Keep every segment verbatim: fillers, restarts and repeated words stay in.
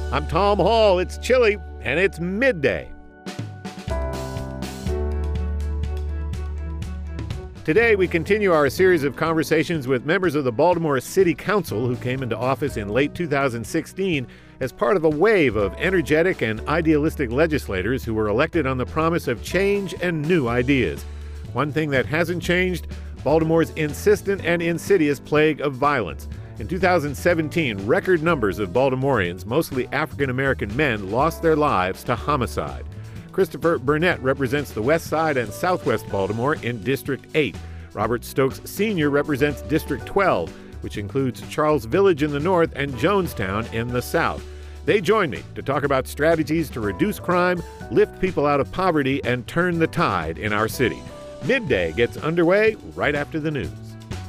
I'm Tom Hall. It's chilly, and it's midday. Today, we continue our series of conversations with members of the Baltimore City Council who came into office in late two thousand sixteen as part of a wave of energetic and idealistic legislators who were elected on the promise of change and new ideas. One thing that hasn't changed, Baltimore's insistent and insidious plague of violence. In two thousand seventeen, record numbers of Baltimoreans, mostly African-American men, lost their lives to homicide. Christopher Burnett represents the West Side and Southwest Baltimore in District eight. Robert Stokes Senior represents District twelve, which includes Charles Village in the north and Jonestown in the south. They join me to talk about strategies to reduce crime, lift people out of poverty, and turn the tide in our city. Midday gets underway right after the news.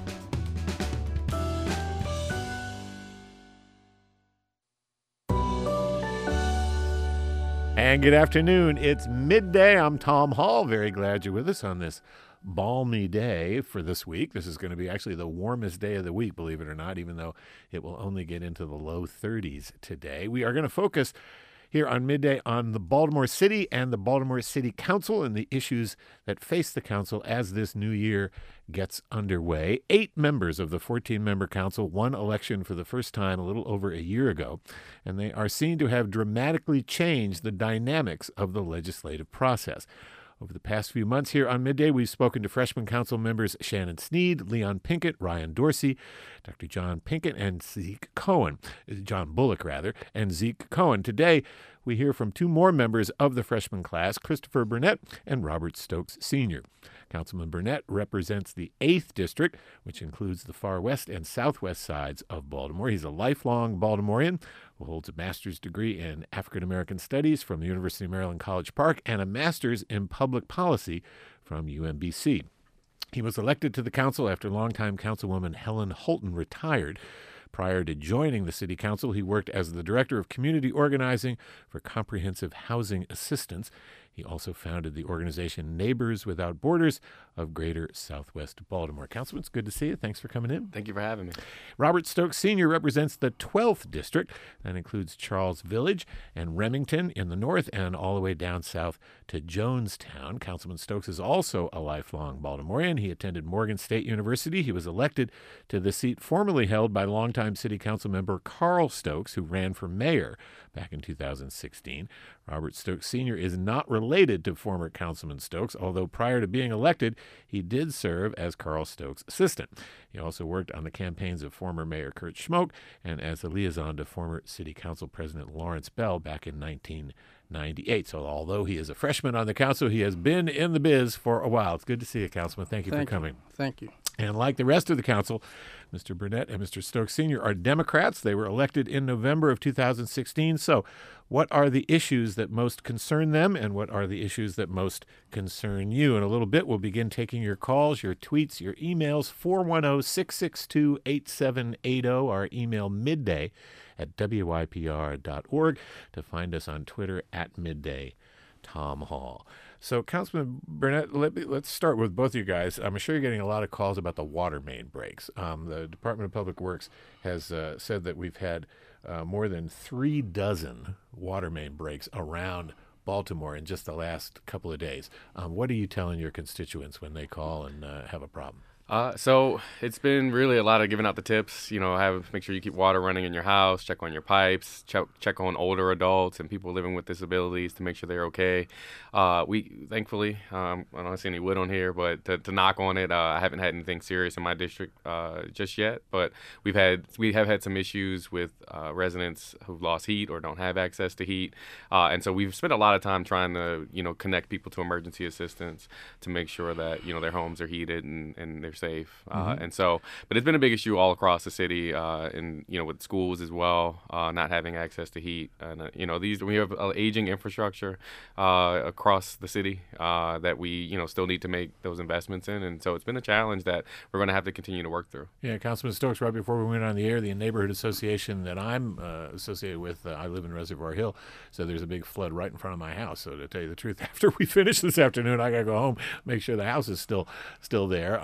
And good afternoon. It's midday. I'm Tom Hall. Very glad you're with us on this balmy day for this week. This is going to be actually the warmest day of the week, believe it or not, even though it will only get into the low thirties today. We are going to focus here on Midday on the Baltimore City and the Baltimore City Council and the issues that face the council as this new year gets underway. Eight members of the fourteen-member council won election for the first time a little over a year ago, and they are seen to have dramatically changed the dynamics of the legislative process. Over the past few months here on Midday, we've spoken to freshman council members Shannon Sneed, Leon Pinkett, Ryan Dorsey, Doctor John Pinkett, and Zeke Cohen, John Bullock, rather, and Zeke Cohen. Today, we hear from two more members of the freshman class, Christopher Burnett and Robert Stokes Senior Councilman Burnett represents the eighth District, which includes the far west and southwest sides of Baltimore. He's a lifelong Baltimorean who holds a master's degree in African American Studies from the University of Maryland College Park and a master's in public policy from U M B C. He was elected to the council after longtime councilwoman Helen Holton retired. Prior to joining the city council, he worked as the director of community organizing for Comprehensive Housing Assistance. He also founded the organization Neighbors Without Borders of Greater Southwest Baltimore. Councilman, it's good to see you. Thanks for coming in. Thank you for having me. Robert Stokes Senior represents the twelfth District. That includes Charles Village and Remington in the north and all the way down south to Jonestown. Councilman Stokes is also a lifelong Baltimorean. He attended Morgan State University. He was elected to the seat formerly held by longtime city council member Carl Stokes, who ran for mayor back in two thousand sixteen. Robert Stokes Senior is not related to former Councilman Stokes, although prior to being elected, he did serve as Carl Stokes' assistant. He also worked on the campaigns of former Mayor Kurt Schmoke and as the liaison to former City Council President Lawrence Bell back in nineteen ninety-eight. So although he is a freshman on the council, he has been in the biz for a while. It's good to see you, Councilman. Thank you Thank for coming. You. Thank you. And like the rest of the council, Mister Burnett and Mister Stokes Senior are Democrats. They were elected in November of two thousand sixteen. So what are the issues that most concern them, and what are the issues that most concern you? In a little bit, we'll begin taking your calls, your tweets, your emails, four one zero, six six two, eight seven eight zero, our email midday at W I P R dot org, to find us on Twitter at Midday Tom Hall. So, Councilman Burnett, let me, let's start with both of you guys. I'm sure you're getting a lot of calls about the water main breaks. Um, the Department of Public Works has uh, said that we've had uh, more than three dozen water main breaks around Baltimore in just the last couple of days. Um, what are you telling your constituents when they call and uh, have a problem? Uh, so it's been really a lot of giving out the tips, you know, have make sure you keep water running in your house, check on your pipes, check, check on older adults and people living with disabilities to make sure they're okay. Uh, we, thankfully, um, I don't see any wood on here, but to, to knock on it, uh, I haven't had anything serious in my district uh, just yet, but we've had, we have had some issues with uh, residents who've lost heat or don't have access to heat. Uh, and so we've spent a lot of time trying to, you know, connect people to emergency assistance to make sure that, you know, their homes are heated and, and they're safe. Uh, mm-hmm. And so, but it's been a big issue all across the city, uh, and, you know, with schools as well, uh, not having access to heat. And, uh, you know, these, we have uh, aging infrastructure uh, across the city uh, that we, you know, still need to make those investments in. And so it's been a challenge that we're going to have to continue to work through. Yeah, Councilman Stokes, right before we went on the air, the neighborhood association that I'm uh, associated with, uh, I live in Reservoir Hill, so there's a big flood right in front of my house. So to tell you the truth, after we finish this afternoon, I got to go home, make sure the house is still still there. I'm sure it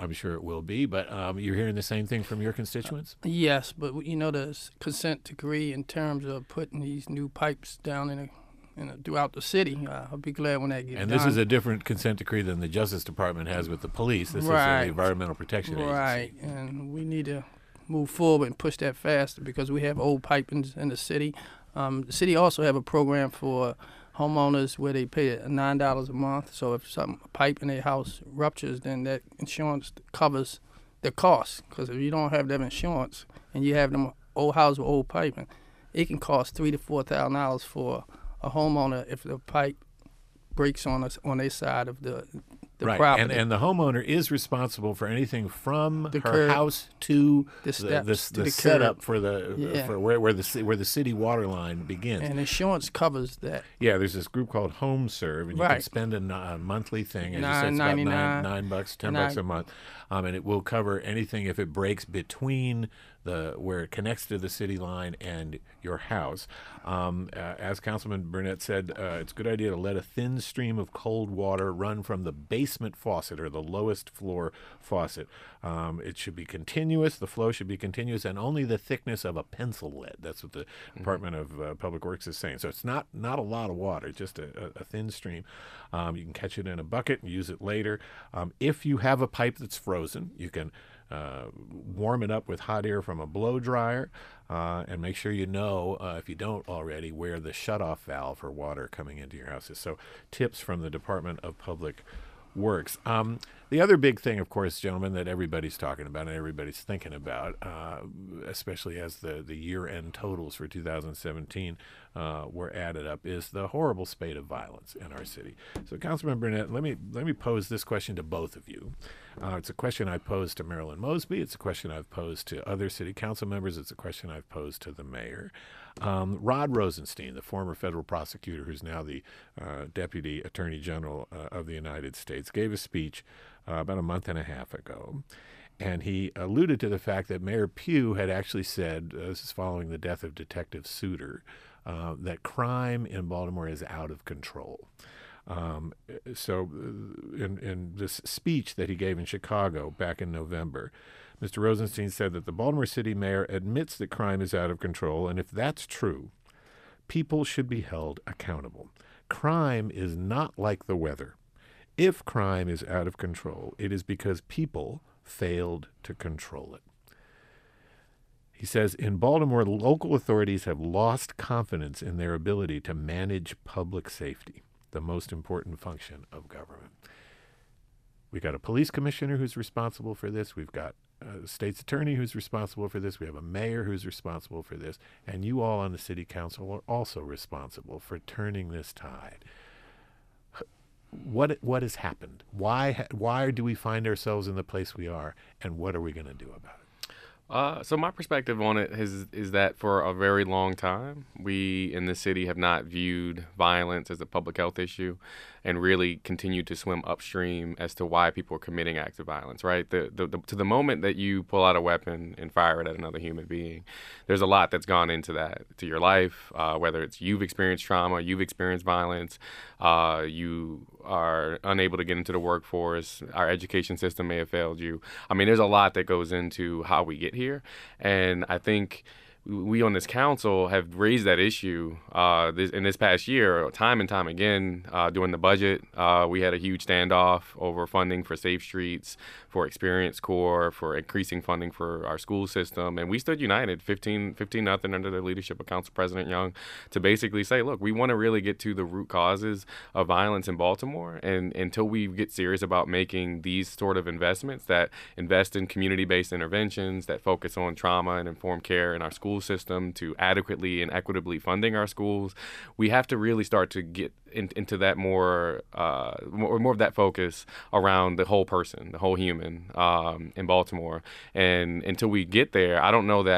will be. But um, you're hearing the same thing from your constituents? Yes, but you know the s- consent decree in terms of putting these new pipes down in a, in a, throughout the city. Uh, I'll be glad when that gets And done. this is a different consent decree than the Justice Department has with the police. This is Right. the Environmental Protection Agency. Right, and we need to move forward and push that faster because we have old pipings in the city. Um, the city also have a program for homeowners where they pay nine dollars a month. So if some a pipe in their house ruptures, then that insurance covers the cost. Because if you don't have that insurance and you have them old house with old piping, it can cost three to four thousand dollars for a homeowner if the pipe breaks on us on their side of the the right. property. And, and the homeowner is responsible for anything from The her curb, house to the the, steps, the, to the the setup curb. for the Yeah. for where, where the ci- where the city water line begins. And insurance covers that. Yeah, there's this group called Home Serve, and you can Right. spend a, n- a monthly thing. As you said, Nine it's about nine, ninety-nine. nine bucks, ten And bucks I- a month, um, and it will cover anything if it breaks between the where it connects to the city line and your house. Um, uh, as Councilman Burnett said, uh, it's a good idea to let a thin stream of cold water run from the basement faucet or the lowest floor faucet. Um, it should be continuous. The flow should be continuous, and only the thickness of a pencil lead. That's what the mm-hmm. Department of uh, Public Works is saying. So it's not not a lot of water, just a, a, a thin stream. Um, you can catch it in a bucket and use it later. Um, if you have a pipe that's frozen, you can uh, warm it up with hot air from a blow dryer, uh, and make sure you know, uh, if you don't already, where the shutoff valve for water coming into your house is. So tips from the Department of Public Works. Um, the other big thing, of course, gentlemen, that everybody's talking about and everybody's thinking about, uh, especially as the, the year-end totals for two thousand seventeen uh, were added up, is the horrible spate of violence in our city. So, Councilman Burnett, let me let me pose this question to both of you. Uh, it's a question I posed to Marilyn Mosby. It's a question I've posed to other city council members. It's a question I've posed to the mayor. Um, Rod Rosenstein, the former federal prosecutor who's now the uh, Deputy Attorney General uh, of the United States, gave a speech uh, about a month and a half ago. And he alluded to the fact that Mayor Pugh had actually said, uh, this is following the death of Detective Souter, uh, that crime in Baltimore is out of control. Um, so uh, in, in this speech that he gave in Chicago back in November, Mister Rosenstein said that the Baltimore City mayor admits that crime is out of control, and if that's true, people should be held accountable. Crime is not like the weather. If crime is out of control, it is because people failed to control it. He says, in Baltimore, local authorities have lost confidence in their ability to manage public safety, the most important function of government. We've got a police commissioner who's responsible for this. We've got a state's attorney who's responsible for this. We have a mayor who's responsible for this. And you all on the city council are also responsible for turning this tide. What what has happened? Why why do we find ourselves in the place we are? And what are we going to do about it? Uh, so my perspective on it is is that for a very long time, we in the city have not viewed violence as a public health issue, and really continued to swim upstream as to why people are committing acts of violence. Right, the, the, the to the moment that you pull out a weapon and fire it at another human being, there's a lot that's gone into that, to your life. Uh, whether it's you've experienced trauma, you've experienced violence, uh, you are unable to get into the workforce, our education system may have failed you. I mean, there's a lot that goes into how we get here, and I think we on this council have raised that issue uh, this, in this past year, time and time again. Uh, during the budget, uh, we had a huge standoff over funding for Safe Streets, for Experience Corps, for increasing funding for our school system, and we stood united, fifteen nothing under the leadership of Council President Young, to basically say, look, we want to really get to the root causes of violence in Baltimore, and until we get serious about making these sort of investments that invest in community-based interventions, that focus on trauma and informed care in our school system, to adequately and equitably funding our schools, we have to really start to get in, into that more, uh, more, more of that focus around the whole person, the whole human um, in Baltimore. And until we get there, I don't know that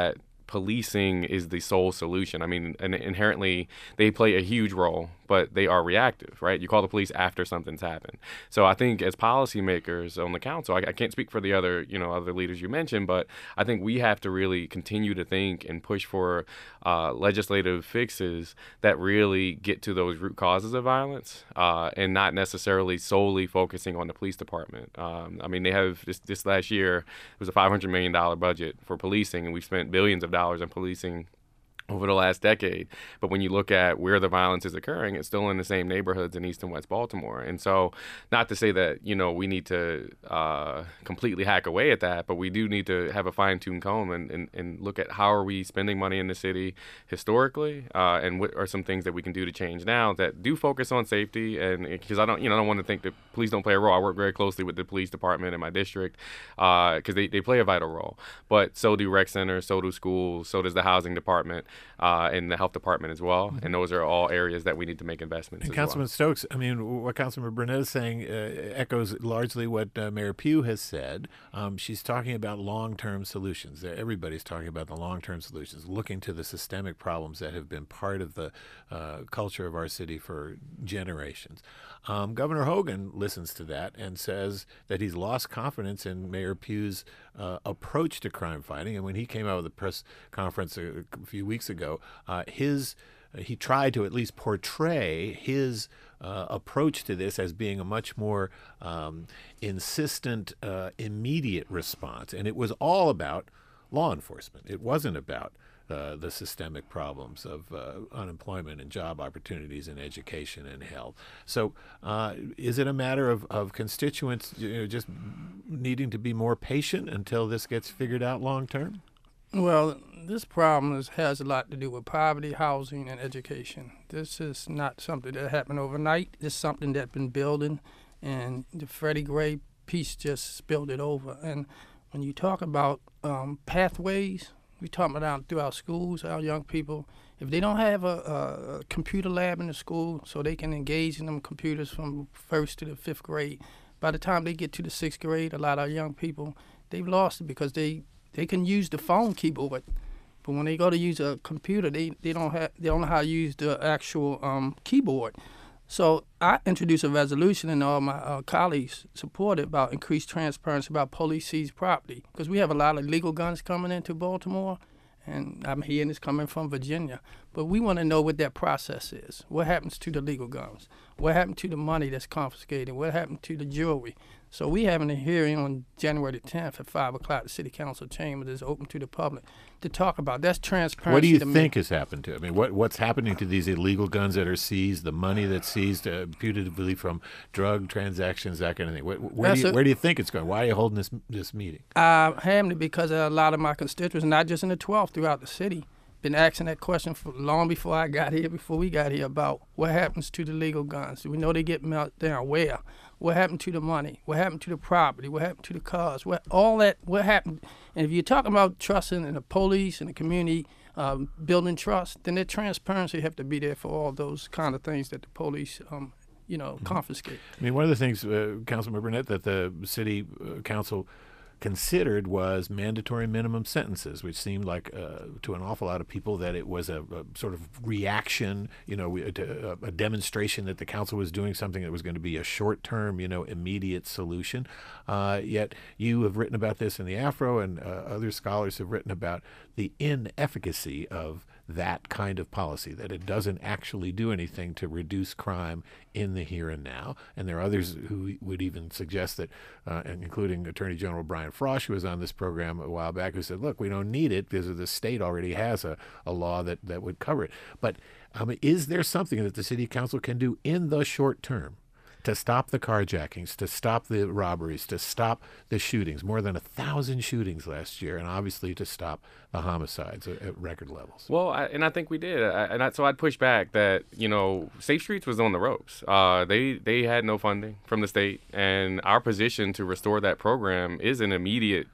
policing is the sole solution. I mean, and inherently they play a huge role, but they are reactive, right? You call the police after something's happened. So I think as policymakers on the council, I, I can't speak for the other, you know, other leaders you mentioned, but I think we have to really continue to think and push for uh, legislative fixes that really get to those root causes of violence, uh, and not necessarily solely focusing on the police department. Um, I mean, they have this, this last year, it was a five hundred million dollars budget for policing, and we've spent billions of dollars in policing over the last decade. But when you look at where the violence is occurring, it's still in the same neighborhoods in East and West Baltimore. And so not to say that, you know, we need to uh, completely hack away at that, but we do need to have a fine-tuned comb and, and, and look at how are we spending money in the city historically, uh, and what are some things that we can do to change now that do focus on safety. And because I don't, you know, I don't want to think that police don't play a role. I work very closely with the police department in my district because uh, they, they play a vital role. But so do rec centers, so do schools, so does the housing department. Uh, and the health department as well. And those are all areas that we need to make investments in. And Councilman well. Stokes, I mean, what Councilman Burnett is saying uh, echoes largely what uh, Mayor Pugh has said. Um, she's talking about long-term solutions. Everybody's talking about the long-term solutions, looking to the systemic problems that have been part of the uh, culture of our city for generations. Um, Governor Hogan listens to that and says that he's lost confidence in Mayor Pugh's uh, approach to crime fighting. And when he came out with a press conference a, a few weeks ago, uh, his uh, he tried to at least portray his uh, approach to this as being a much more um, insistent, uh, immediate response. And it was all about law enforcement. It wasn't about Uh, the systemic problems of uh, unemployment and job opportunities and education and health. So uh, is it a matter of, of constituents you know, just needing to be more patient until this gets figured out long term? Well, this problem is, has a lot to do with poverty, housing, and education. This is not something that happened overnight. It's something that's been building, and the Freddie Gray piece just spilled it over. And when you talk about um, pathways, we talk about through our schools, our young people. If they don't have a, a computer lab in the school so they can engage in them computers from first to the fifth grade, by the time they get to the sixth grade, a lot of our young people, they've lost it because they, they can use the phone keyboard. But when they go to use a computer, they, they don't have they don't know how to use the actual um, keyboard. So I introduced a resolution, and all my uh, colleagues supported, about increased transparency about police seized property, because we have a lot of legal guns coming into Baltimore, and I'm hearing it's coming from Virginia. But we want to know what that process is. What happens to the legal guns? What happened to the money that's confiscated? What happened to the jewelry? So we having a hearing on January the tenth at five o'clock. The City Council chamber that's open to the public to talk about. That's transparency. What do you to think me. has happened to it? I mean, what what's happening to these illegal guns that are seized, the money that's seized uh, putatively from drug transactions, that kind of thing? Where, where, do you, a, where do you think it's going? Why are you holding this this meeting? I'm having it because a lot of my constituents, not just in the twelfth, throughout the city, been asking that question for long before I got here, before we got here, about what happens to the legal guns. We know they get meltdown. Where? What happened to the money? What happened to the property? What happened to the cars? What all that? What happened? And if you're talking about trusting in the police and the community, um, building trust, then that transparency have to be there for all those kind of things that the police, um, you know, mm-hmm. confiscate. I mean, one of the things, uh, Councilman Burnett, that the city uh, council considered was mandatory minimum sentences, which seemed like uh, to an awful lot of people that it was a, a sort of reaction, you know, a, a demonstration that the council was doing something that was going to be a short-term, you know, immediate solution. Uh, yet you have written about this in the Afro, and uh, other scholars have written about the inefficacy of that kind of policy, that it doesn't actually do anything to reduce crime in the here and now. And there are others who would even suggest that, uh, and including Attorney General Brian Frosh, who was on this program a while back, who said, look, we don't need it because the state already has a, a law that, that would cover it. But um, is there something that the city council can do in the short term to stop the carjackings, to stop the robberies, to stop the shootings? More than a thousand shootings last year, and obviously to stop the homicides at, at record levels. Well, I, and I think we did. I, and I, so I'd push back that, you know, Safe Streets was on the ropes. Uh, they they had no funding from the state, and our position to restore that program is an immediate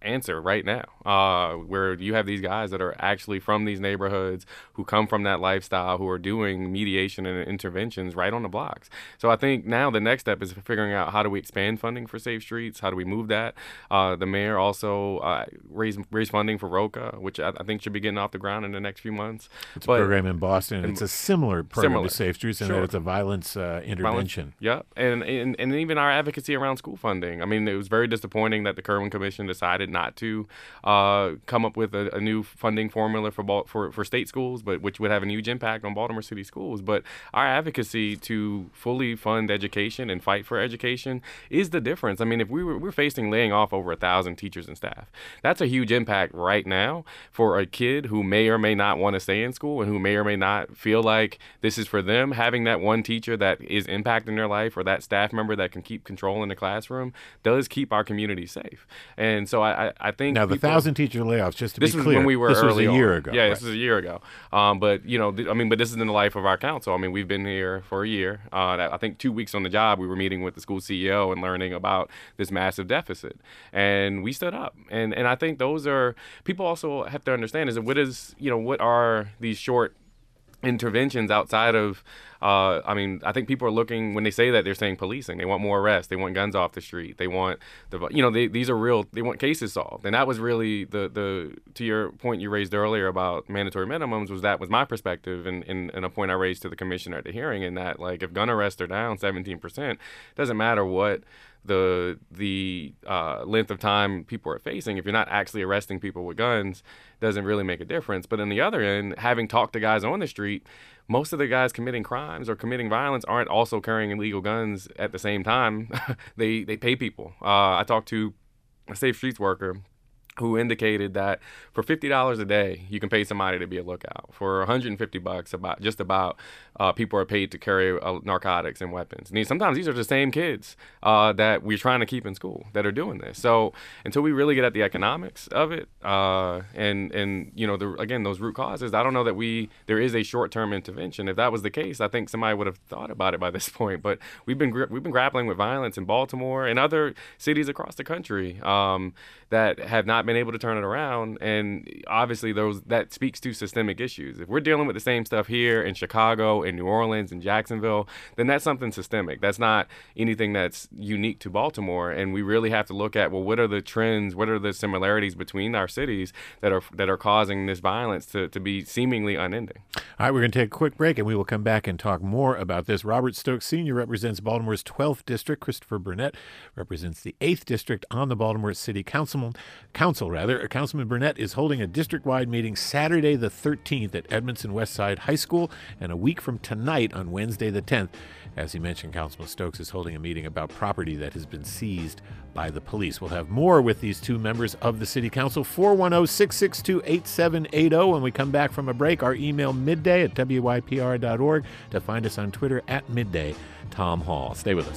answer right now, uh, where you have these guys that are actually from these neighborhoods, who come from that lifestyle, who are doing mediation and interventions right on the blocks. So I think now the next step is figuring out how do we expand funding for Safe Streets? How do we move that? Uh, the mayor also uh, raised, raised funding for ROCA, which I, I think should be getting off the ground in the next few months. It's but, a program in Boston, and it's a similar program similar. to Safe Streets in Sure. that it's a violence uh, intervention. Violence, yeah, and, and and even our advocacy around school funding. I mean, it was very disappointing that the Kerwin Commission decided not to uh, come up with a, a new funding formula for, Bal- for for state schools, but which would have a huge impact on Baltimore City schools. But our advocacy to fully fund education and fight for education is the difference. I mean, if we were we're facing laying off over a thousand teachers and staff, that's a huge impact right now for a kid who may or may not want to stay in school and who may or may not feel like this is for them. Having that one teacher that is impacting their life, or that staff member that can keep control in the classroom, does keep our community safe. And so I, I, I think now the people, thousand teacher layoffs, just to this be was clear, when we were this early was a year on. ago. Yeah, right. this was a year ago. Um, but you know, th- I mean, but this is in the life of our council. I mean, we've been here for a year. Uh, that, I think two weeks on the job, we were meeting with the school C E O and learning about this massive deficit, and we stood up. And and I think those are people also have to understand is that what is you know what are these short interventions outside of uh, I mean, I think people are looking, when they say that, they're saying policing. They want more arrests. They want guns off the street. They want, the you know, they, these are real, they want cases solved. And that was really the, the to your point you raised earlier about mandatory minimums, was that was my perspective and, and, and a point I raised to the commissioner at the hearing, in that, like, if gun arrests are down seventeen percent, it doesn't matter what the the uh, length of time people are facing. If you're not actually arresting people with guns, doesn't really make a difference. But on the other end, having talked to guys on the street, most of the guys committing crimes or committing violence aren't also carrying illegal guns at the same time. they they pay people. Uh, I talked to a Safe Streets worker who indicated that for fifty dollars a day, you can pay somebody to be a lookout. For one hundred fifty bucks, about just about uh, people are paid to carry uh, narcotics and weapons. And these, sometimes these are the same kids uh, that we're trying to keep in school that are doing this. So until we really get at the economics of it, uh, and and you know, the, again, those root causes, I don't know that we there is a short-term intervention. If that was the case, I think somebody would have thought about it by this point. But we've been we've been grappling with violence in Baltimore and other cities across the country um, that have not been able to turn it around, and obviously those that speaks to systemic issues. If we're dealing with the same stuff here in Chicago, in New Orleans, in Jacksonville, then that's something systemic. That's not anything that's unique to Baltimore, and we really have to look at, well, what are the trends, what are the similarities between our cities that are that are causing this violence to, to be seemingly unending. All right, we're going to take a quick break, and we will come back and talk more about this. Robert Stokes Senior represents Baltimore's twelfth District. Christopher Burnett represents the eighth District on the Baltimore City Council. Council, rather. Councilman Burnett is holding a district-wide meeting Saturday the thirteenth at Edmondson Westside High School, and a week from tonight on Wednesday the tenth. As he mentioned, Councilman Stokes is holding a meeting about property that has been seized by the police. We'll have more with these two members of the City Council. four one zero, six six two, eight seven eight zero. When we come back from a break, our email midday at W Y P R dot org. To find us on Twitter at midday, Tom Hall. Stay with us.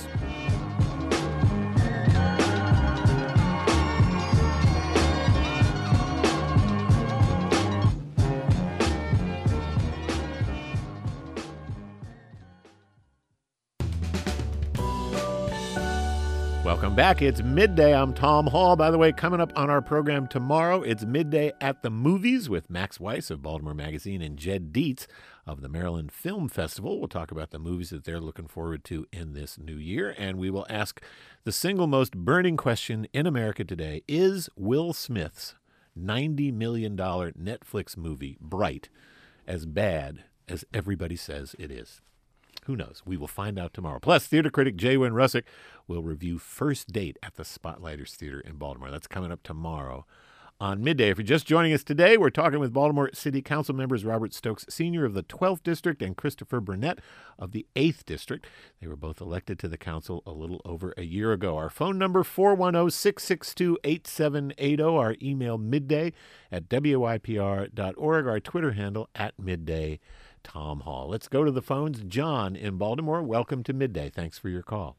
Welcome back. It's Midday. I'm Tom Hall. By the way, coming up on our program tomorrow, it's Midday at the Movies with Max Weiss of Baltimore Magazine and Jed Dietz of the Maryland Film Festival. We'll talk about the movies that they're looking forward to in this new year, and we will ask the single most burning question in America today: is Will Smith's ninety million dollars Netflix movie, Bright, as bad as everybody says it is? Who knows? We will find out tomorrow. Plus, theater critic Jay Wynn Russick will review First Date at the Spotlighters Theater in Baltimore. That's coming up tomorrow on Midday. If you're just joining us today, we're talking with Baltimore City Council members Robert Stokes Senior of the twelfth District and Christopher Burnett of the eighth District. They were both elected to the council a little over a year ago. Our phone number, four one zero, six six two, eight seven eight zero. Our email, midday at W Y P R dot org. Our Twitter handle, at midday. Tom Hall. Let's go to the phones. John in Baltimore, welcome to Midday. Thanks for your call.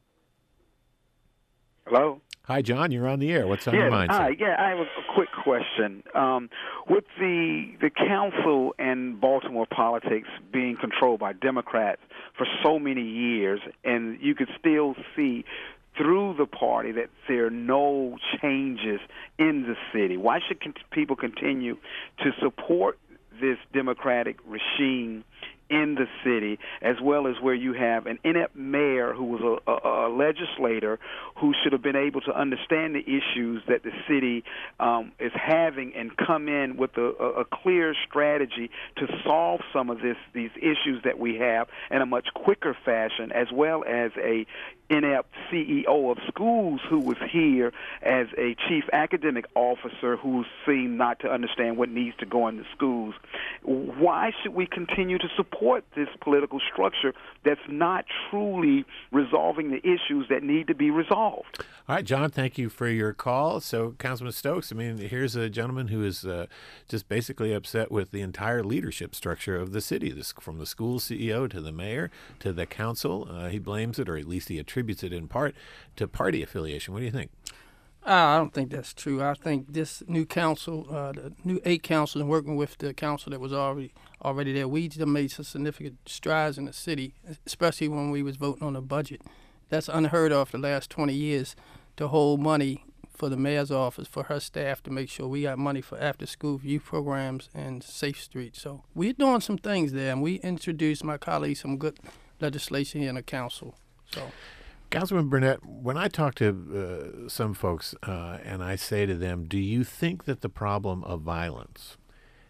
Hello? Hi, John. You're on the air. What's on yes, your mind, sir? Hi. Yeah, I have a quick question. Um, with the the council and Baltimore politics being controlled by Democrats for so many years, and you could still see through the party that there are no changes in the city? Why should con- people continue to support this Democratic regime in the city, as well as where you have an inept mayor who was a, a, a legislator who should have been able to understand the issues that the city um, is having and come in with a, a clear strategy to solve some of this these issues that we have in a much quicker fashion, as well as a inept C E O of schools who was here as a chief academic officer who seemed not to understand what needs to go into schools. Why should we continue to support this political structure that's not truly resolving the issues that need to be resolved? All right, John, thank you for your call. So, Councilman Stokes, I mean, here's a gentleman who is uh, just basically upset with the entire leadership structure of the city, this, from the school C E O to the mayor to the council. Uh, he blames it, or at least he attributes it in part to party affiliation. What do you think? Uh, I don't think that's true. I think this new council, uh, the new eight councils, and working with the council that was already already there, we just made some significant strides in the city, especially when we was voting on the budget. That's unheard of the last twenty years, to hold money for the mayor's office, for her staff, to make sure we got money for after-school youth programs and Safe Streets. So we're doing some things there, and we introduced my colleagues some good legislation here in the council. So. Councilman Burnett, when I talk to uh, some folks uh, and I say to them, do you think that the problem of violence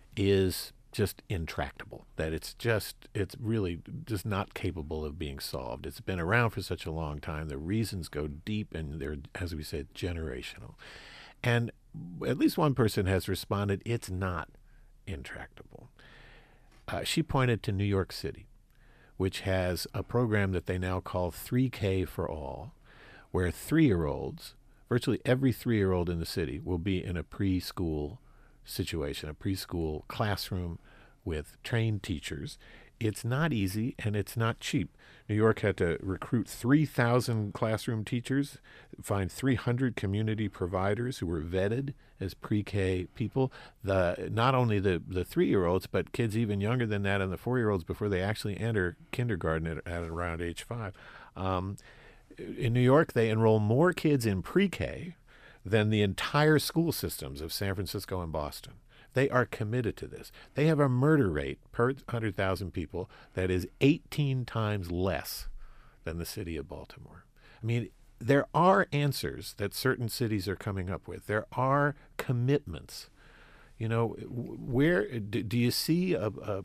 is just intractable, that it's just, it's really just not capable of being solved? It's been around for such a long time. The reasons go deep, and they're, as we said, generational. And at least one person has responded, it's not intractable. Uh, she pointed to New York City, which has a program that they now call three K for All, where three-year-olds, virtually every three-year-old in the city, will be in a preschool situation, a preschool classroom with trained teachers. It's not easy, and it's not cheap. New York had to recruit three thousand classroom teachers, find three hundred community providers who were vetted as pre-K people. The not only the, the three-year-olds, but kids even younger than that, and the four-year-olds before they actually enter kindergarten at, at around age five. Um, in New York, they enroll more kids in pre-K than the entire school systems of San Francisco and Boston. They are committed to this. They have a murder rate per one hundred thousand people that is eighteen times less than the city of Baltimore. I mean, there are answers that certain cities are coming up with. There are commitments. You know, where do, do you see a, a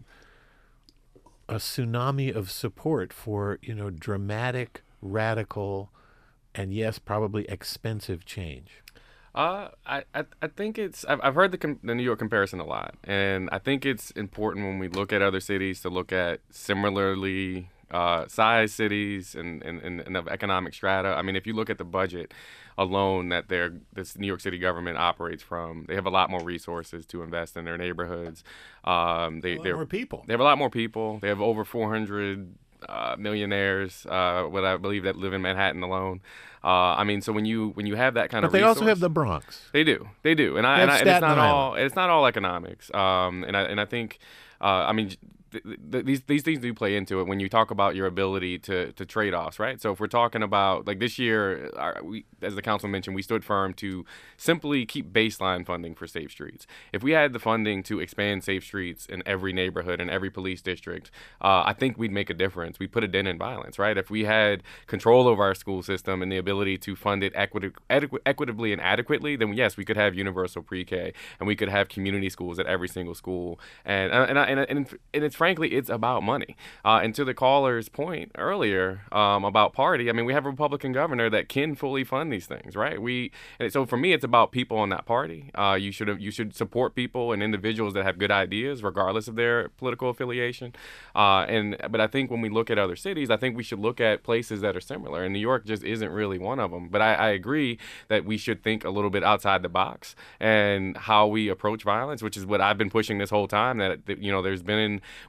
a tsunami of support for, you know, dramatic, radical, and yes, probably expensive change? Uh, I, I, I think it's, I've, I've heard the, com- the New York comparison a lot, and I think it's important when we look at other cities to look at similarly uh, sized cities and, and, and, and of economic strata. I mean, if you look at the budget alone that their this New York City government operates from, they have a lot more resources to invest in their neighborhoods. Um, they, a lot they're, more people. They have a lot more people. They have over four hundred uh, millionaires, uh, what I believe that live in Manhattan alone. Uh, I mean, so when you when you have that kind but of they resource, also have the Bronx. They do, they do, and I, They and, have I and it's Staten not Island. all it's not all economics. Um, and I and I think, uh, I mean. Th- th- these these things do play into it when you talk about your ability to to trade offs, right? So if we're talking about like this year, our, we, as the council mentioned, we stood firm to simply keep baseline funding for Safe Streets. If we had the funding to expand Safe Streets in every neighborhood and every police district, uh, I think we'd make a difference. We'd put a dent in violence, right? If we had control over our school system and the ability to fund it equit- equi- equitably and adequately, then yes, we could have universal pre-K and we could have community schools at every single school. And and and, and, and, and it's frankly, it's about money. Uh, and to the caller's point earlier um, about party, I mean, we have a Republican governor that can fully fund these things, right? We and so for me, it's about people in that party. Uh, you should you should support people and individuals that have good ideas, regardless of their political affiliation. Uh, and but I think when we look at other cities, I think we should look at places that are similar. And New York just isn't really one of them. But I, I agree that we should think a little bit outside the box and how we approach violence, which is what I've been pushing this whole time. That, that you know, there's been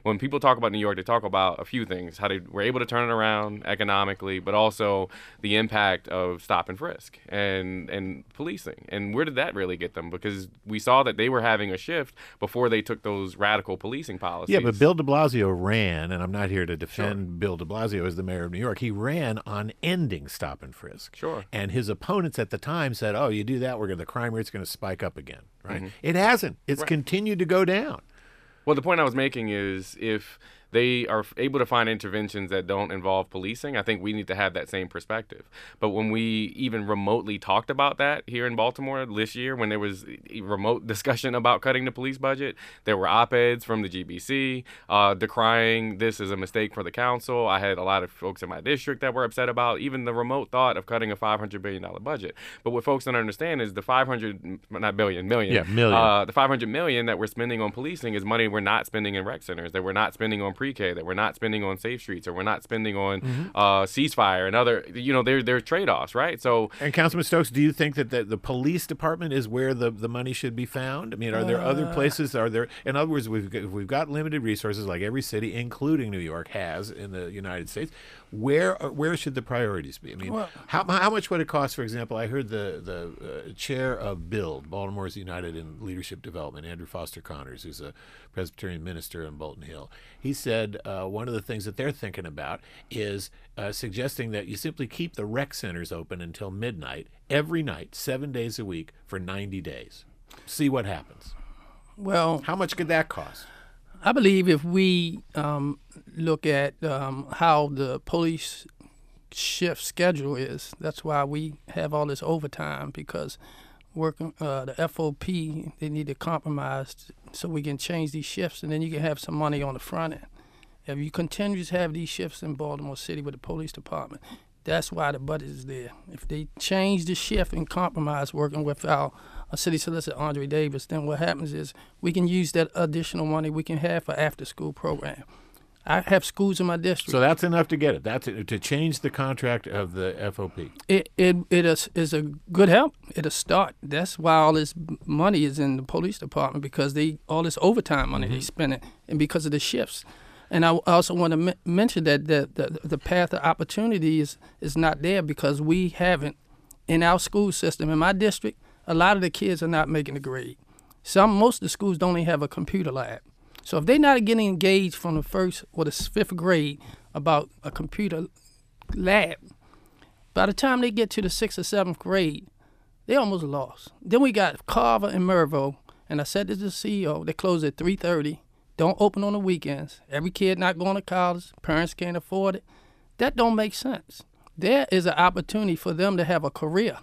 when people talk about New York, they talk about a few things: how they were able to turn it around economically, but also the impact of stop and frisk and and policing. And where did that really get them? Because we saw that they were having a shift before they took those radical policing policies. Yeah, but Bill de Blasio ran, and I'm not here to defend Sure. Bill de Blasio as the mayor of New York. He ran on ending stop and frisk. Sure. And his opponents at the time said, "Oh, you do that, we're gonna, the crime rate's going to spike up again." Right? Mm-hmm. It hasn't. It's Right. continued to go down. Well, the point I was making is if they are able to find interventions that don't involve policing, I think we need to have that same perspective. But when we even remotely talked about that here in Baltimore this year, when there was a remote discussion about cutting the police budget, there were op-eds from the G B C uh, decrying this as a mistake for the council. I had a lot of folks in my district that were upset about even the remote thought of cutting a five hundred billion dollars budget. But what folks don't understand is the five hundred, not billion, million. Yeah, million. Uh, the five hundred million that we're spending on policing is money we're not spending in rec centers, that we're not spending on pre-K, that we're not spending on safe streets, or we're not spending on Mm-hmm. uh, ceasefire and other, you know, there there are trade-offs, right? So And Councilman Stokes, do you think that the, the police department is where the, the money should be found? I mean, are there other places? Are there, in other words, we've got, we've got limited resources, like every city, including New York, has in the United States. Where where should the priorities be? I mean, Well- how how much would it cost? For example, I heard the the uh, chair of BUILD, Baltimore's United in Leadership Development, Andrew Foster Connors, who's a Presbyterian minister in Bolton Hill. He said uh, one of the things that they're thinking about is uh, suggesting that you simply keep the rec centers open until midnight every night, seven days a week for ninety days. See what happens. Well, How much could that cost? I believe if we um, look at um, how the police shift schedule is, that's why we have all this overtime, because working uh, the F O P, they need to compromise so we can change these shifts, and then you can have some money on the front end. If you continue to have these shifts in Baltimore City with the police department, that's why the budget is there. If they change the shift and compromise working with our uh, city solicitor, Andre Davis, then what happens is we can use that additional money we can have for after-school program. I have schools in my district. So that's enough to get it. That's it, to change the contract of the F O P. It it it is, is a good help. It'll start. That's why all this money is in the police department, because they all this overtime money they spending, and because of the shifts. And I also want to m- mention that the, the the path of opportunity is, is not there, because we haven't, in our school system, in my district, a lot of the kids are not making the grade. Some, most of the schools don't even have a computer lab. So if they're not getting engaged from the first or the fifth grade about a computer lab, by the time they get to the sixth or seventh grade, they almost lost. Then we got Carver and Mervo, and I said to the C E O, they close at three thirty. Don't open on the weekends. Every kid not going to college. Parents can't afford it. That don't make sense. There is an opportunity for them to have a career.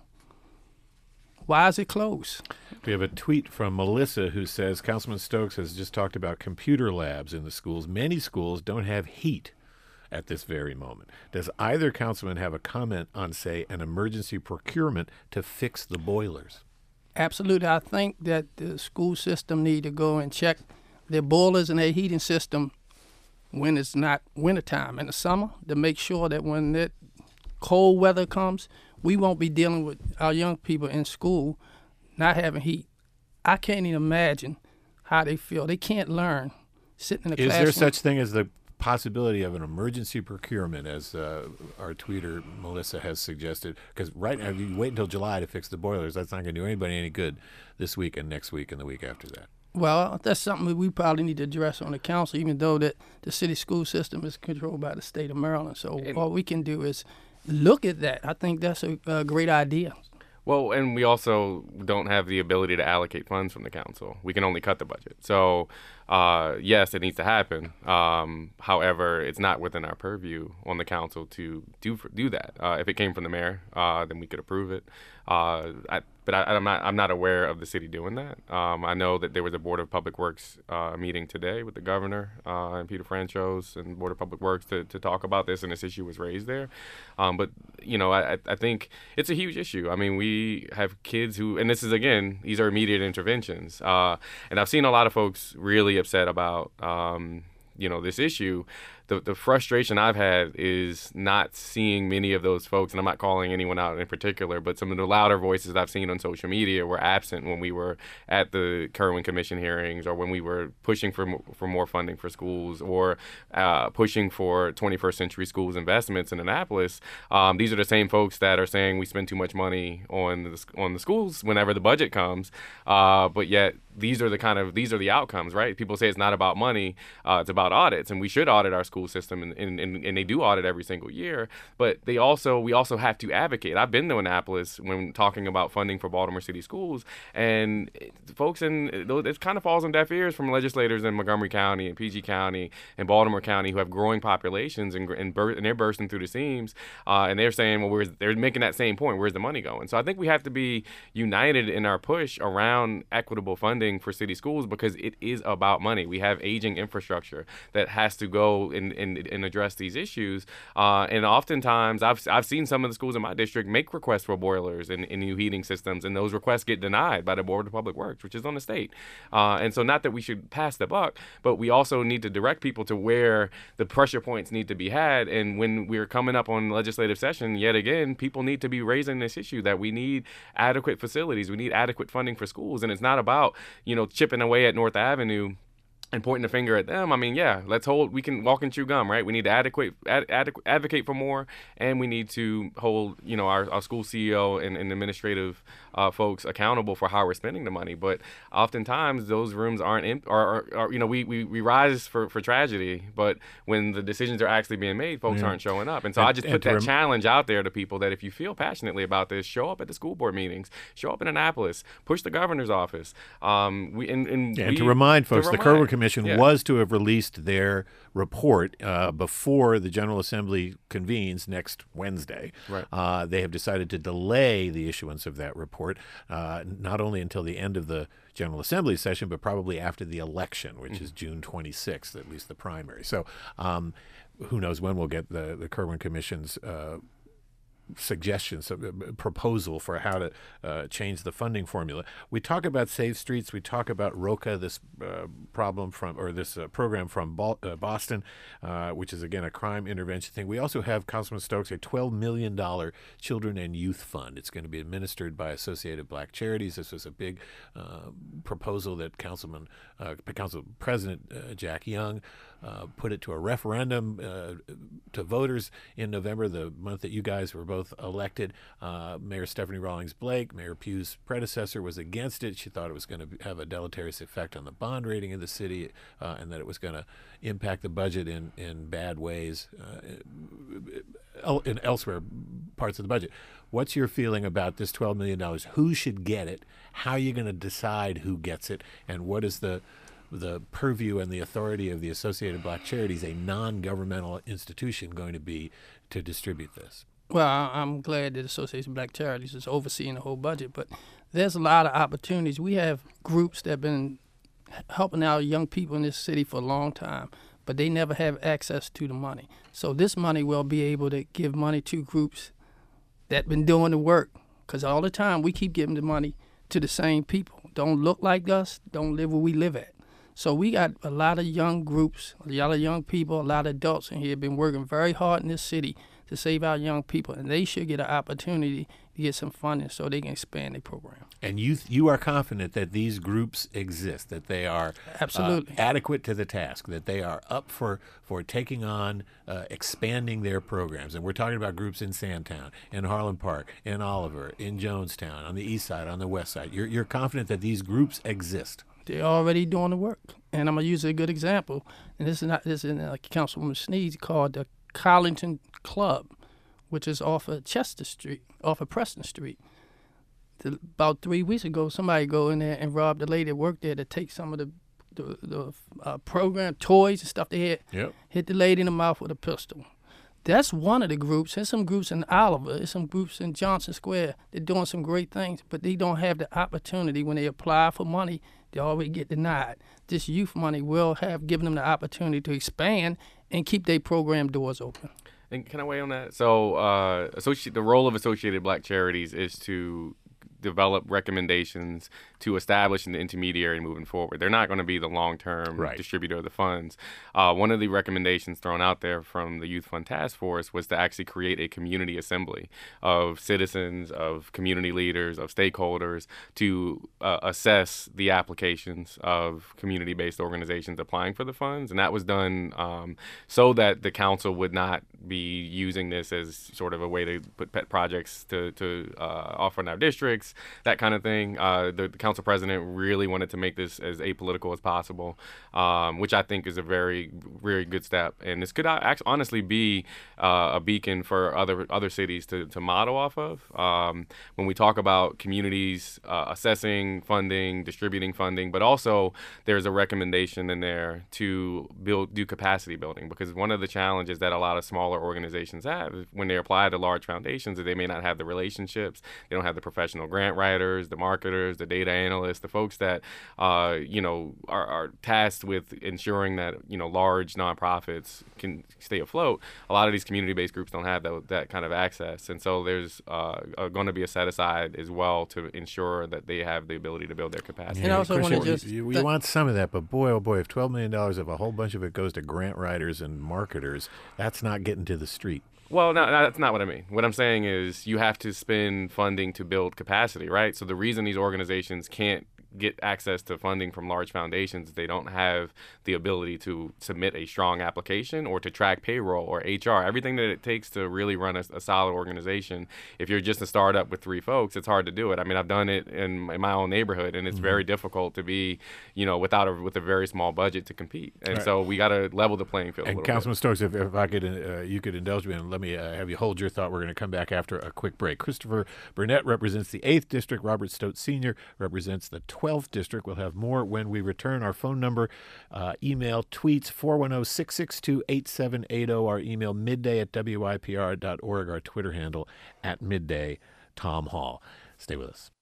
Why is it closed? We have a tweet from Melissa who says, Councilman Stokes has just talked about computer labs in the schools. Many schools don't have heat at this very moment. Does either councilman have a comment on, say, an emergency procurement to fix the boilers? Absolutely. I think that the school system need to go and check their boilers and their heating system when it's not wintertime, in the summer, to make sure that when that cold weather comes, we won't be dealing with our young people in school not having heat. I can't even imagine how they feel. They can't learn sitting in the Is classroom. there such thing as the possibility of an emergency procurement, as uh, our tweeter Melissa has suggested? Because right now, if you wait until July to fix the boilers, that's not going to do anybody any good this week and next week and the week after that. Well, that's something that we probably need to address on the council, even though that the city school system is controlled by the state of Maryland. So And- all we can do is look at that. I think that's a, a great idea. Well, and we also don't have the ability to allocate funds from the council. We can only cut the budget. So, uh, yes, it needs to happen. Um, however, it's not within our purview on the council to do do that. Uh, if it came from the mayor, uh, then we could approve it. Uh, I, but I, I'm not I'm not aware of the city doing that. Um, I know that there was a Board of Public Works uh, meeting today with the governor uh, and Peter Franchos and Board of Public Works to, to talk about this, and this issue was raised there. Um, but you know, I, I think it's a huge issue. I mean, we have kids who, and this is again, these are immediate interventions, uh, and I've seen a lot of folks really upset about. Um, you know, this issue, the the frustration I've had is not seeing many of those folks, and I'm not calling anyone out in particular, but some of the louder voices I've seen on social media were absent when we were at the Kirwan Commission hearings, or when we were pushing for for more funding for schools, or uh, pushing for twenty-first century schools investments in Annapolis. Um, these are the same folks that are saying we spend too much money on the on the schools whenever the budget comes, uh, but yet these are the kind of these are the outcomes, right? People say it's not about money, uh, it's about audits, and we should audit our school system, and, and, and, and they do audit every single year. But they also we also have to advocate. I've been to Annapolis when talking about funding for Baltimore City schools, and folks in it kind of falls on deaf ears from legislators in Montgomery County and P G County and Baltimore County who have growing populations, and and, bur- and they're bursting through the seams, uh, and they're saying, well, where's they're making that same point. Where's the money going? So I think we have to be united in our push around equitable funding for city schools, because it is about money. We have aging infrastructure that has to go and, and, and address these issues. Uh, and oftentimes, I've I've seen some of the schools in my district make requests for boilers and, and new heating systems, and those requests get denied by the Board of Public Works, which is on the state. Uh, and so not that we should pass the buck, but we also need to direct people to where the pressure points need to be had. And when we're coming up on legislative session, yet again, people need to be raising this issue that we need adequate facilities, we need adequate funding for schools. And it's not about, you know, chipping away at North Avenue and pointing the finger at them. I mean, yeah, let's hold, we can walk and chew gum, right? We need to adequate, ad, adequate, advocate for more, and we need to hold, you know, our, our school C E O and, and administrative uh, folks accountable for how we're spending the money. But oftentimes those rooms aren't, in, or, or, or you know, we, we, we rise for, for tragedy, but when the decisions are actually being made, folks yeah. aren't showing up. And so and, I just put that rem- challenge out there to people that if you feel passionately about this, show up at the school board meetings, show up in Annapolis, push the governor's office. Um, we and, and, yeah, and we, to remind folks, to the Kirwan Commission Commission yeah. was to have released their report uh, before the General Assembly convenes next Wednesday. Right. Uh, they have decided to delay the issuance of that report, uh, not only until the end of the General Assembly session, but probably after the election, which mm-hmm. is June twenty-sixth, at least the primary. So um, who knows when we'll get the, the Kirwan Commission's uh, suggestions, a proposal for how to uh, change the funding formula. We talk about Save Streets. We talk about ROCA, this uh, problem from, or this uh, program from Bal- uh, Boston, uh, which is, again, a crime intervention thing. We also have, Councilman Stokes, a twelve million dollars Children and Youth Fund. It's going to be administered by Associated Black Charities. This was a big uh, proposal that Councilman, uh, Council President uh, Jack Young uh, put it to a referendum uh, to voters in November, the month that you guys were both elected. Uh, Mayor Stephanie Rawlings Blake, Mayor Pugh's predecessor, was against it. She thought it was going to have a deleterious effect on the bond rating of the city, uh, and that it was going to impact the budget in, in bad ways uh, in elsewhere parts of the budget. What's your feeling about this twelve million dollars? Who should get it? How are you going to decide who gets it? And what is the the purview and the authority of the Associated Black Charities, a non-governmental institution, going to be to distribute this? Well, I'm glad that Association of Black Charities is overseeing the whole budget, but there's a lot of opportunities. We have groups that have been helping our young people in this city for a long time, but they never have access to the money. So this money will be able to give money to groups that been doing the work, because all the time we keep giving the money to the same people. Don't look like us, don't live where we live at. So we got a lot of young groups, a lot of young people, a lot of adults in here been working very hard in this city to save our young people, and they should get an opportunity to get some funding so they can expand their program. And you you are confident that these groups exist, that they are absolutely uh, adequate to the task, that they are up for, for taking on, uh, expanding their programs. And we're talking about groups in Sandtown, in Harlem Park, in Oliver, in Jonestown, on the east side, on the west side. You're, you're confident that these groups exist? They're already doing the work. And I'm going to use a good example. And this is not this is like Councilwoman Sneed called the Collington Club, which is off of Chester Street, off of Preston Street. The, about three weeks ago, somebody go in there and rob the lady that worked there to take some of the the, the uh, program toys and stuff they had. Yep. Hit the lady in the mouth with a pistol. That's one of the groups. There's some groups in Oliver. There's some groups in Johnson Square. They're doing some great things, but they don't have the opportunity when they apply for money. They always get denied. This youth money will have given them the opportunity to expand and keep their program doors open. And can I weigh on that? So, uh, associate, the role of Associated Black Charities is to develop recommendations to establish an intermediary moving forward. They're not going to be the long-term Right. distributor of the funds. Uh, one of the recommendations thrown out there from the Youth Fund Task Force was to actually create a community assembly of citizens, of community leaders, of stakeholders to uh, assess the applications of community-based organizations applying for the funds. And that was done um, so that the council would not be using this as sort of a way to put pet projects to, to uh, offer in our districts, that kind of thing. Uh, the, the council president really wanted to make this as apolitical as possible, um, which I think is a very, very good step. And this could actually honestly be uh, a beacon for other other cities to, to model off of. Um, when we talk about communities uh, assessing funding, distributing funding, but also there's a recommendation in there to build do capacity building, because one of the challenges that a lot of smaller organizations have when they apply to large foundations is they may not have the relationships, they don't have the professional grant writers, the marketers, the data analysts, the folks that uh, you know are, are tasked with ensuring that you know large nonprofits can stay afloat. A lot of these community-based groups don't have that, that kind of access, and so there's uh, going to be a set aside as well to ensure that they have the ability to build their capacity. And I also Christian, wanna just- you, you that- want some of that, but boy, oh boy, if twelve million dollars, if a whole bunch of it goes to grant writers and marketers, that's not getting to the street. Well, no, no, that's not what I mean. What I'm saying is you have to spend funding to build capacity, right? So the reason these organizations can't get access to funding from large foundations, they don't have the ability to submit a strong application or to track payroll or H R, everything that it takes to really run a, a solid organization. If you're just a startup with three folks, it's hard to do it. I mean, I've done it in, in my own neighborhood, and it's mm-hmm. very difficult to be, you know, without a, with a very small budget to compete. And right. so we got to level the playing field. And a little Councilman bit. Stokes, if, if I could, uh, you could indulge me and let me uh, have you hold your thought. We're going to come back after a quick break. Christopher Burnett represents the eighth District. Robert Stotz Senior represents the twelfth District. We'll have more when we return. Our phone number, uh, email, tweets, four one zero, six six two, eight seven eight zero. Our email, midday at W I P R dot org. Our Twitter handle, at midday, Tom Hall. Stay with us.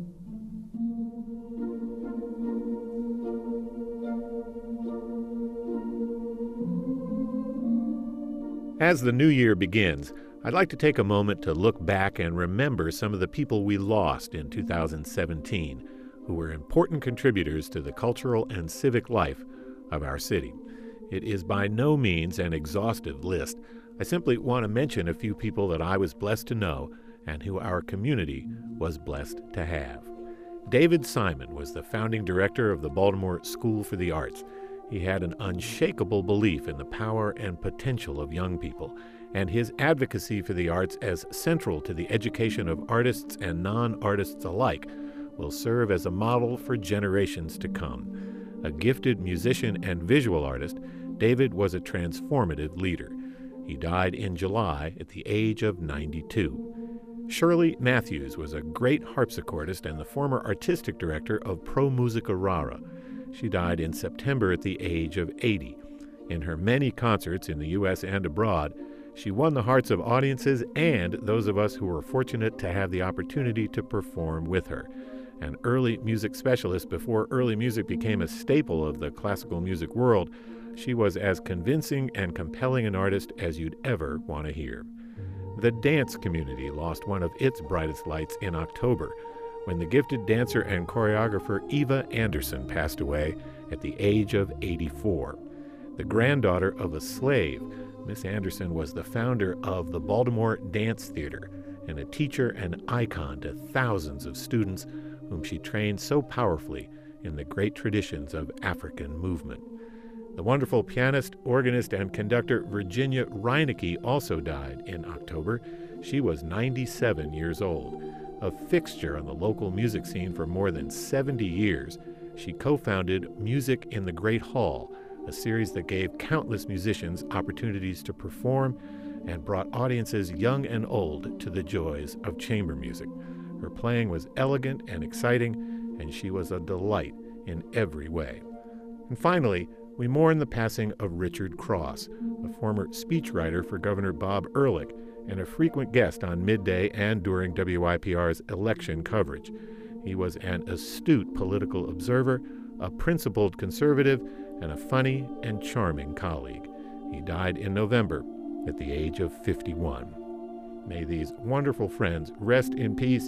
As the new year begins, I'd like to take a moment to look back and remember some of the people we lost in two thousand seventeen who were important contributors to the cultural and civic life of our city. It is by no means an exhaustive list. I simply want to mention a few people that I was blessed to know and who our community was blessed to have. David Simon was the founding director of the Baltimore School for the Arts. He had an unshakable belief in the power and potential of young people, and his advocacy for the arts as central to the education of artists and non-artists alike will serve as a model for generations to come. A gifted musician and visual artist, David was a transformative leader. He died in July at the age of ninety-two. Shirley Matthews was a great harpsichordist and the former artistic director of Pro Musica Rara. She died in September at the age of eighty. In her many concerts in the U S and abroad, she won the hearts of audiences and those of us who were fortunate to have the opportunity to perform with her. An early music specialist before early music became a staple of the classical music world, she was as convincing and compelling an artist as you'd ever want to hear. The dance community lost one of its brightest lights in October, when the gifted dancer and choreographer Eva Anderson passed away at the age of eighty-four. The granddaughter of a slave, Miss Anderson was the founder of the Baltimore Dance Theater and a teacher and icon to thousands of students whom she trained so powerfully in the great traditions of African movement. The wonderful pianist, organist, and conductor Virginia Reinecke also died in October. She was ninety-seven years old. A fixture on the local music scene for more than seventy years, she co-founded Music in the Great Hall, a series that gave countless musicians opportunities to perform and brought audiences young and old to the joys of chamber music. Her playing was elegant and exciting, and she was a delight in every way. And finally, we mourn the passing of Richard Cross, a former speechwriter for Governor Bob Ehrlich and a frequent guest on Midday and during W I P R's election coverage. He was an astute political observer, a principled conservative, and a funny and charming colleague. He died in November at the age of fifty-one. May these wonderful friends rest in peace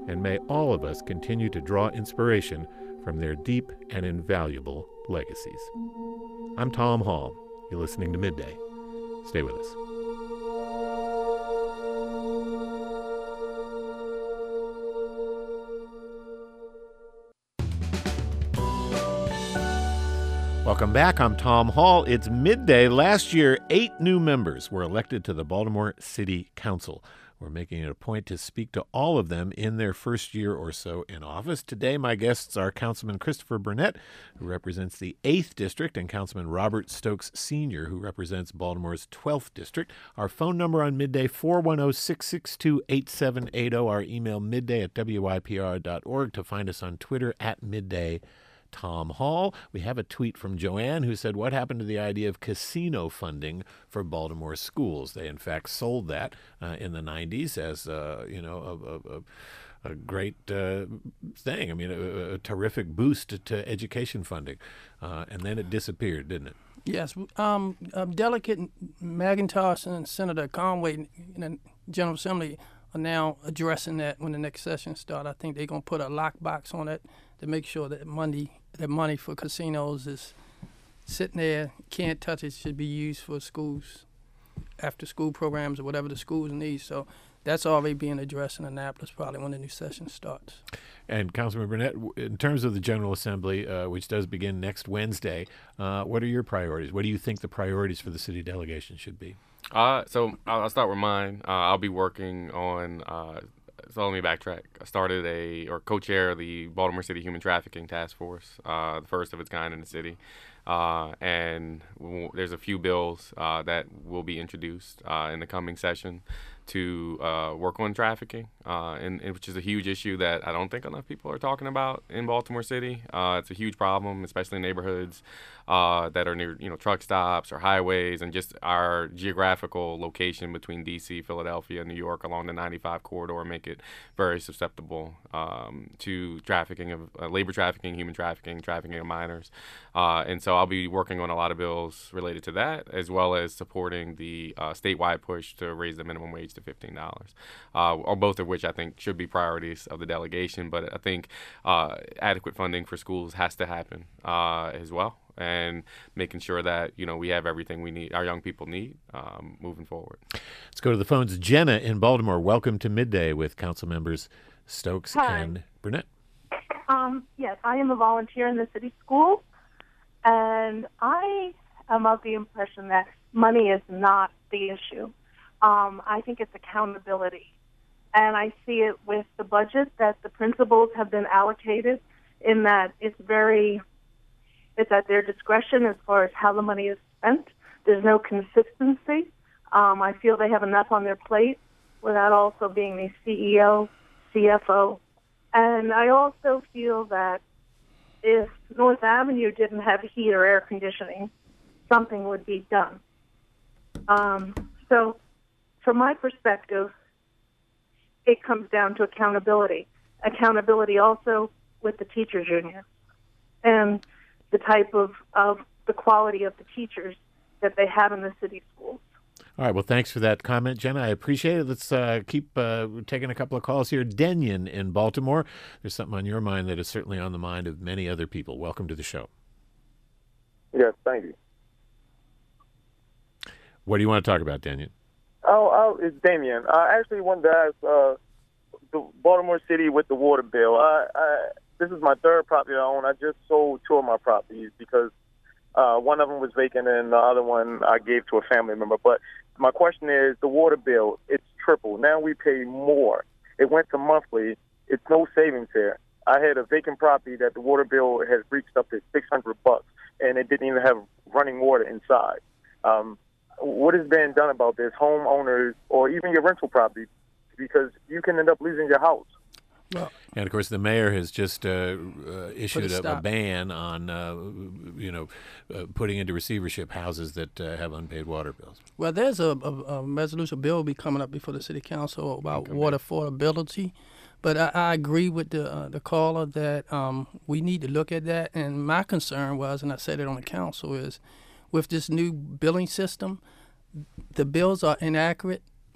and may all of us continue to draw inspiration from their deep and invaluable legacies. I'm Tom Hall. You're listening to Midday. Stay with us. Welcome back. I'm Tom Hall. It's midday. Last year, eight new members were elected to the Baltimore City Council. We're making it a point to speak to all of them in their first year or so in office. Today, my guests are Councilman Christopher Burnett, who represents the eighth District, and Councilman Robert Stokes Senior, who represents Baltimore's twelfth District. Our phone number on Midday, four one zero, six six two, eight seven eight zero. Our email, midday at W Y P R dot org. To find us on Twitter, at Midday Tom Hall. We have a tweet from Joanne who said, what happened to the idea of casino funding for Baltimore schools? They, in fact, sold that uh, in the nineties as, uh, you know, a, a, a great uh, thing. I mean, a, a terrific boost to, to education funding. Uh, and then it disappeared, didn't it? Yes. Um, uh, Delegate McIntosh and Senator Conway in the General Assembly are now addressing that when the next session starts. I think they're going to put a lockbox on it to make sure that money that money for casinos is sitting there, can't touch it, should be used for schools, after school programs or whatever the schools need. So that's already being addressed in Annapolis probably when the new session starts. And Councilman Burnett, in terms of the General Assembly, uh, which does begin next Wednesday, uh, what are your priorities? What do you think the priorities for the city delegation should be? Uh, so I'll start with mine. Uh, I'll be working on uh, So let me backtrack. I started a, or co-chair of the Baltimore City Human Trafficking Task Force, uh, the first of its kind in the city. Uh, and w- there's a few bills uh, that will be introduced uh, in the coming session to uh, work on trafficking, uh, and, and which is a huge issue that I don't think enough people are talking about in Baltimore City. Uh, it's a huge problem, especially in neighborhoods uh, that are near, you know, truck stops or highways, and just our geographical location between D C, Philadelphia, New York along the ninety-five corridor make it very susceptible um, to trafficking of uh, labor trafficking, human trafficking, trafficking of minors. Uh, and so I'll be working on a lot of bills related to that, as well as supporting the uh, statewide push to raise the minimum wage to fifteen dollars, uh, or both of which I think should be priorities of the delegation. But I think uh, adequate funding for schools has to happen uh, as well, and making sure that, you know, we have everything we need, our young people need, um, moving forward. Let's go to the phones. Jenna in Baltimore. Welcome to Midday with Council Members Stokes Hi. and Burnett. Um, yes, I am a volunteer in the city schools, and I am of the impression that money is not the issue. Um, I think it's accountability, and I see it with the budget that the principals have been allocated, in that it's very, it's at their discretion as far as how the money is spent. There's no consistency. Um, I feel they have enough on their plate without also being the C E O, C F O. And I also feel that if North Avenue didn't have heat or air conditioning, something would be done. Um, so from my perspective, it comes down to accountability. Accountability also with the teachers union and the type of, of the quality of the teachers that they have in the city schools. All right. Well, thanks for that comment, Jenna. I appreciate it. Let's uh, keep uh, taking a couple of calls here. Denyon in Baltimore. There's something on your mind that is certainly on the mind of many other people. Welcome to the show. Yes, thank you. What do you want to talk about, Denyon? Oh, oh, it's Damien. I actually wanted to ask uh, the Baltimore City with the water bill. I, I, this is my third property I own. I just sold two of my properties because uh, one of them was vacant and the other one I gave to a family member. But my question is, the water bill, it's triple. Now we pay more. It went to monthly. It's no savings here. I had a vacant property that the water bill has reached up to six hundred bucks, and it didn't even have running water inside. Um, what is being done about this, homeowners or even your rental property, because you can end up losing your house? Well, And of course, the mayor has just uh, uh, issued a, a stop. ban on, uh, you know, uh, putting into receivership houses that uh, have unpaid water bills. well, there's a, a, a resolution bill will be coming up before the city council about water affordability. But I, I agree with the uh, the caller that um, we need to look at that. And my concern was, and I said it on the council, is with this new billing system, the bills are inaccurate.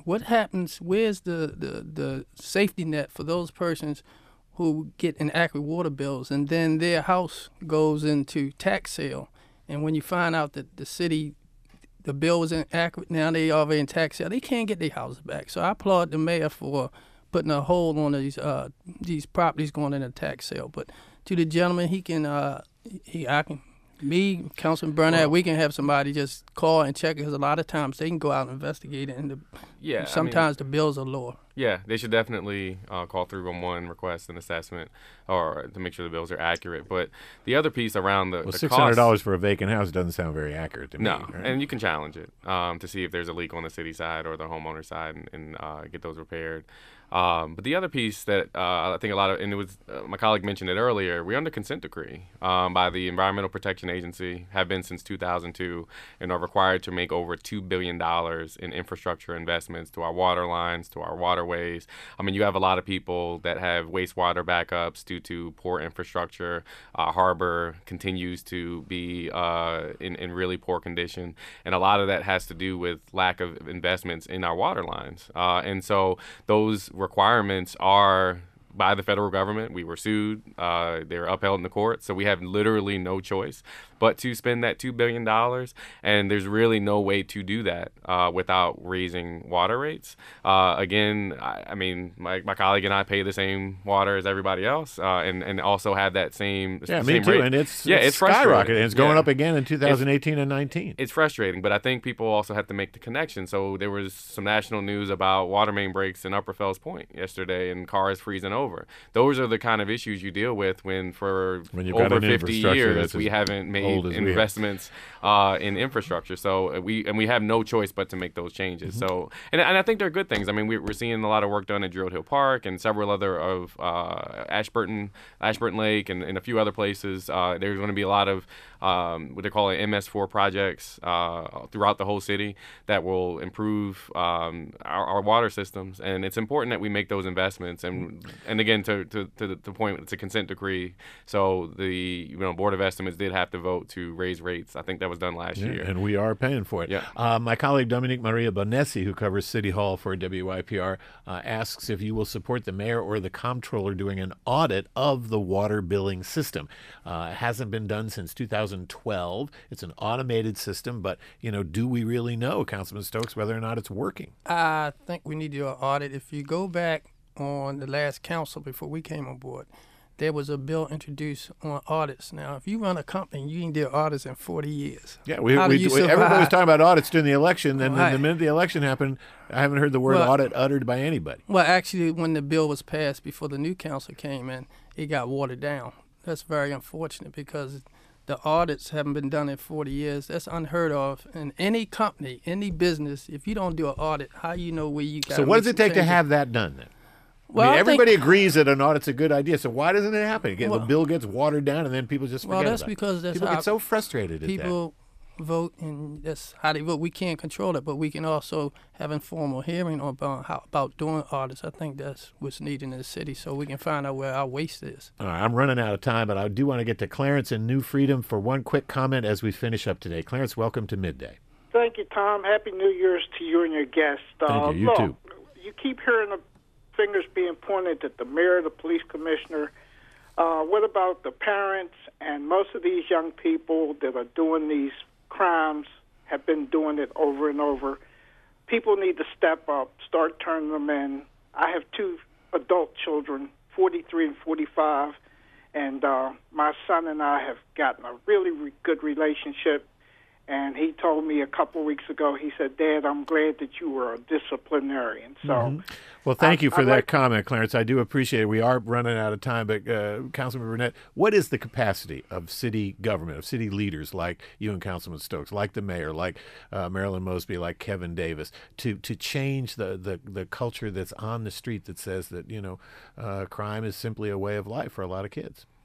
what happens? Where's the, the, the safety net for those persons who get inaccurate water bills, and then their house goes into tax sale, and when you find out that the city, the bill was inaccurate, now they already in tax sale, they can't get their houses back. So I applaud the mayor for putting a hold on these uh, these properties going into tax sale. But to the gentleman, he can, uh, he, I can, me, Councilman Burnett, well, we can have somebody just call and check it, because a lot of times they can go out and investigate it, and the, yeah, sometimes I mean, the bills are lower. Yeah, they should definitely uh, call three one one, request an assessment, or to make sure the bills are accurate. But the other piece around the, well, the six hundred dollars cost, for a vacant house doesn't sound very accurate to me. No, right? And you can challenge it um, to see if there's a leak on the city side or the homeowner side, and, and uh, get those repaired. Um, but the other piece that uh, I think a lot of, and it was uh, my colleague mentioned it earlier, we're under consent decree um, by the Environmental Protection Agency, have been since two thousand two, and are required to make over two billion dollars in infrastructure investments to our water lines, to our waterways. I mean, you have a lot of people that have wastewater backups due to poor infrastructure. Our harbor continues to be uh, in, in really poor condition, and a lot of that has to do with lack of investments in our water lines. Uh, and so those requirements are by the federal government. We were sued. Uh, they were upheld in the court. So we have literally no choice but to spend that two billion dollars. And there's really no way to do that uh, without raising water rates. Uh, again, I, I mean, my, my colleague and I pay the same water as everybody else, uh, and, and also have that same Yeah, same me too. rate. And it's, yeah, it's, it's skyrocketing. And it's going yeah. up again in two thousand eighteen it's, and nineteen. It's frustrating, but I think people also have to make the connection. So there was some national news about water main breaks in Upper Fells Point yesterday, and cars freezing over. Those are the kind of issues you deal with when for when over fifty years we haven't made investments uh, in infrastructure. So we and we have no choice but to make those changes. Mm-hmm. So and, and I think they're good things. I mean, we, we're seeing a lot of work done at Druid Hill Park and several other of uh, Ashburton, Ashburton Lake, and, and a few other places. Uh, there's going to be a lot of um, what they call M S four projects uh, throughout the whole city that will improve um, our, our water systems. And it's important that we make those investments. And and again, to to, to the to point, it's a consent decree. So the you know Board of Estimates did have to vote to raise rates. I think that was done last yeah, year. And we are paying for it. Yeah. Uh, my colleague Dominique Maria Bonessi, who covers City Hall for W Y P R, uh, asks if you will support the mayor or the comptroller doing an audit of the water billing system. Uh, it hasn't been done since two thousand twelve. It's an automated system, but you know, do we really know, Councilman Stokes, whether or not it's working? I think we need to do an audit. If you go back on the last council before we came on board, there was a bill introduced on audits. Now, if you run a company, you can do audits in forty years. Yeah, we, How we, do you we everybody was talking about audits during the election, and right. then the minute the election happened, I haven't heard the word well, audit uttered by anybody. Well, actually, when the bill was passed before the new council came in, it got watered down. That's very unfortunate because the audits haven't been done in forty years. That's unheard of. In any company, any business, if you don't do an audit, how do you know where you got? So what does it take to have that done then? Well, I mean, I everybody think, agrees that an audit's a good idea. So why doesn't it happen? Again, well, the bill gets watered down, and then people just forget well, that's about because it. that's people how get so frustrated at people that. vote, and that's how they vote. We can't control it, but we can also have informal hearing about how about doing audits. I think that's what's needed in the city, so we can find out where our waste is. All right, I'm running out of time, but I do want to get to Clarence in New Freedom for one quick comment as we finish up today. Clarence, welcome to Midday. Thank you, Tom. Happy New Year's to you and your guests. Thank uh, you. You look, too. You keep hearing the fingers being pointed at the mayor, the police commissioner. Uh, what about the parents and most of these young people that are doing these crimes have been doing it over and over? People need to step up, start turning them in. I have two adult children, forty-three and forty-five, and uh, my son and I have gotten a really re- good relationship. And he told me a couple of weeks ago, he said, Dad, I'm glad that you were a disciplinarian. So, mm-hmm. Well, thank I, you for I that like, comment, Clarence. I do appreciate it. We are running out of time, but uh, Councilman Burnett, what is the capacity of city government, of city leaders like you and Councilman Stokes, like the mayor, like uh, Marilyn Mosby, like Kevin Davis, to to change the, the, the culture that's on the street that says that, you know, uh, crime is simply a way of life for a lot of kids?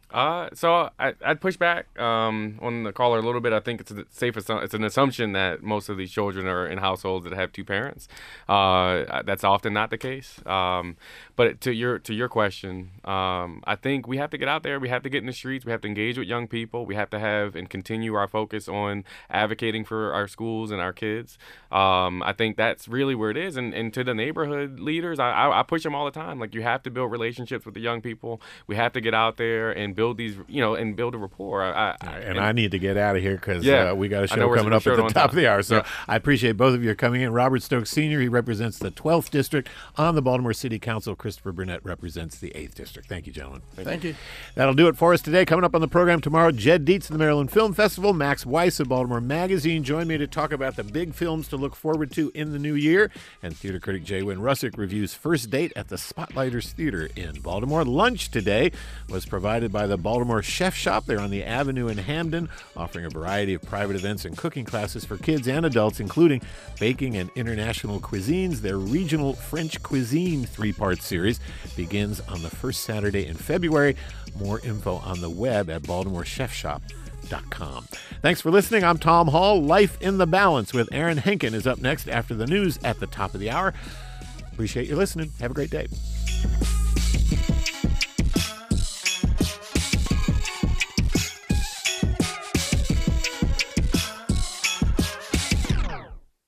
Uh, so I, I'd push back um, on the caller a little bit. I think it's a safe assu- it's an assumption that most of these children are in households that have two parents. Uh, that's often not the case. Um, but to your to your question, um, I think we have to get out there. We have to get in the streets. We have to engage with young people. We have to have and continue our focus on advocating for our schools and our kids. Um, I think that's really where it is. And, and to the neighborhood leaders, I, I, I push them all the time. Like, you have to build relationships with the young people. We have to get out there and build these, you know, and build a rapport. I, I, and, and I need to get out of here because yeah, uh, we got a I know show we're- coming we're up at short the on top time. of the hour. So Yeah. I appreciate both of you coming in. Robert Stokes Senior, he represents the twelfth District on the Baltimore City Council. Christopher Burnett represents the eighth District. Thank you, gentlemen. Thank you. That'll do it for us today. Coming up on the program tomorrow, Jed Dietz of the Maryland Film Festival, Max Weiss of Baltimore Magazine join me to talk about the big films to look forward to in the new year. And theater critic Jay Wynn Russick reviews First Date at the Spotlighters Theater in Baltimore. Lunch today was provided by the Baltimore Chef Shop. They're on the Avenue in Hamden, offering a variety of private events and cooking classes for kids and adults, including baking and international cuisines. Their regional French cuisine three-part series begins on the first Saturday in February. More info on the web at baltimore chef shop dot com. Thanks for listening. I'm Tom Hall. Life in the Balance with Aaron Henkin is up next after the news at the top of the hour. Appreciate you listening. Have a great day.